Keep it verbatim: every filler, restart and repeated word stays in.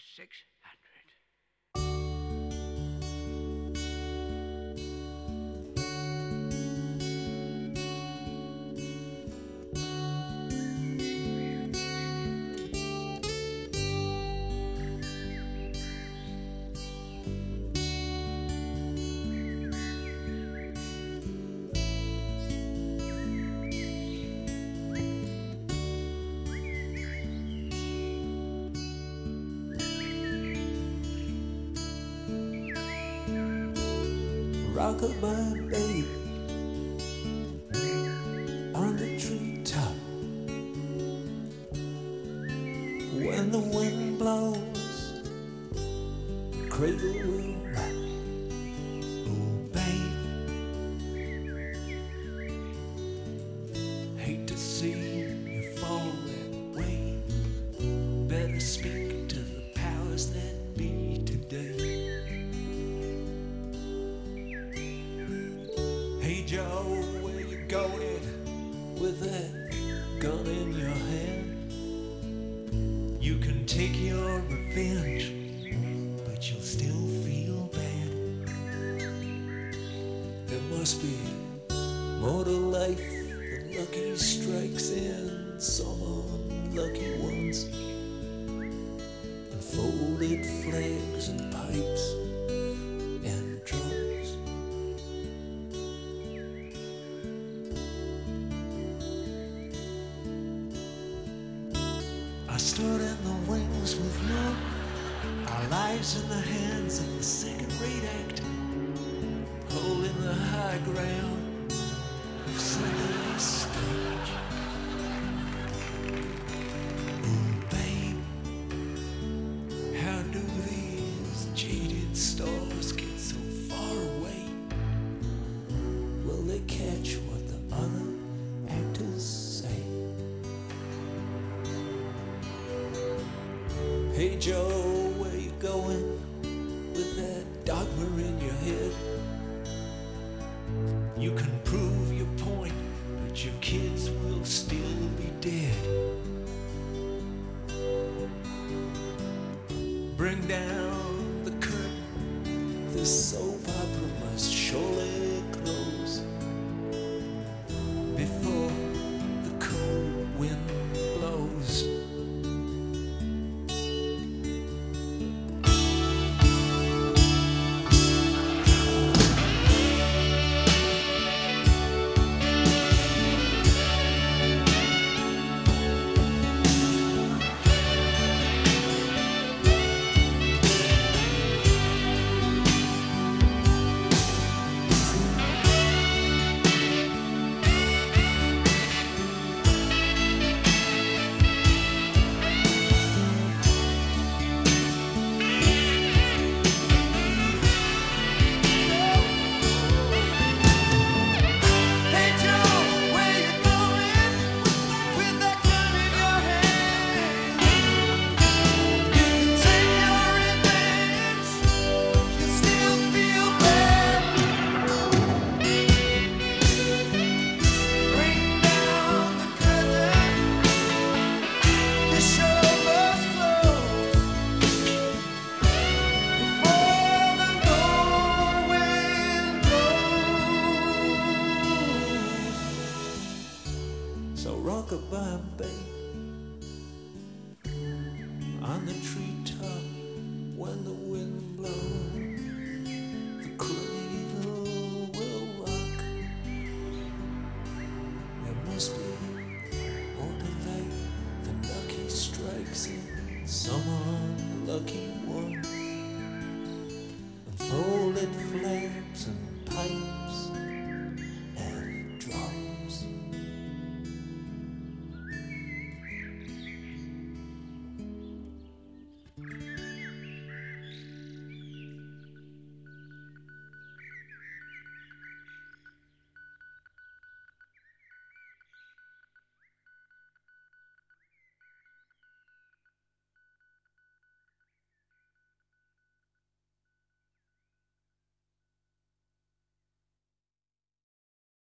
six hundred. Rockabye baby on the treetop. When the wind blows, the cradle will rock. Oh babe, hate to see you fall that way. Better speak to the powers that be today. Hey Joe, where you going with that gun in your hand? You can take your revenge, but you'll still feel bad. There must be more to life than lucky strikes and some unlucky ones, and folded flags and pipes and drums. I stood in the wings with love, our lives in the hands of the second-rate actor, holding the high ground of Sunday stage. Oh babe, how do these jaded stars get so far away? Will they catch what the other actors say? Hey Joe, where you going with that dogma in your head? You can prove your point, but your kids will still be dead. Bring down the curtain, this soap opera must surely close before the cold wind blows. So rockabye, baby.